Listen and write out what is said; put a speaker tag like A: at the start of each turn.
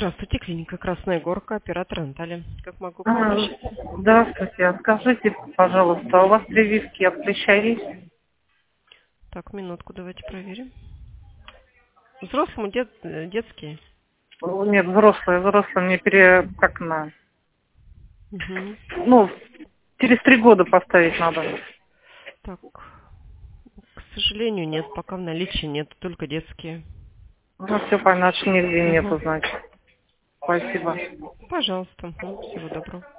A: Здравствуйте, клиника Красная Горка, оператор Наталья. Как могу
B: А,
A: помочь?
B: Здравствуйте. А скажите, пожалуйста, у вас прививки от клеща есть?
A: Так, минутку, давайте проверим. Взрослому детские.
B: Нет, взрослые мне как на...
A: Мгм.
B: Ну, через 3 года поставить надо.
A: Так, к сожалению, нет, пока в наличии нет, только детские.
B: Ну, все понятно, нигде нету,
A: Мгм.
B: значит. Спасибо.
A: Пожалуйста, всего доброго.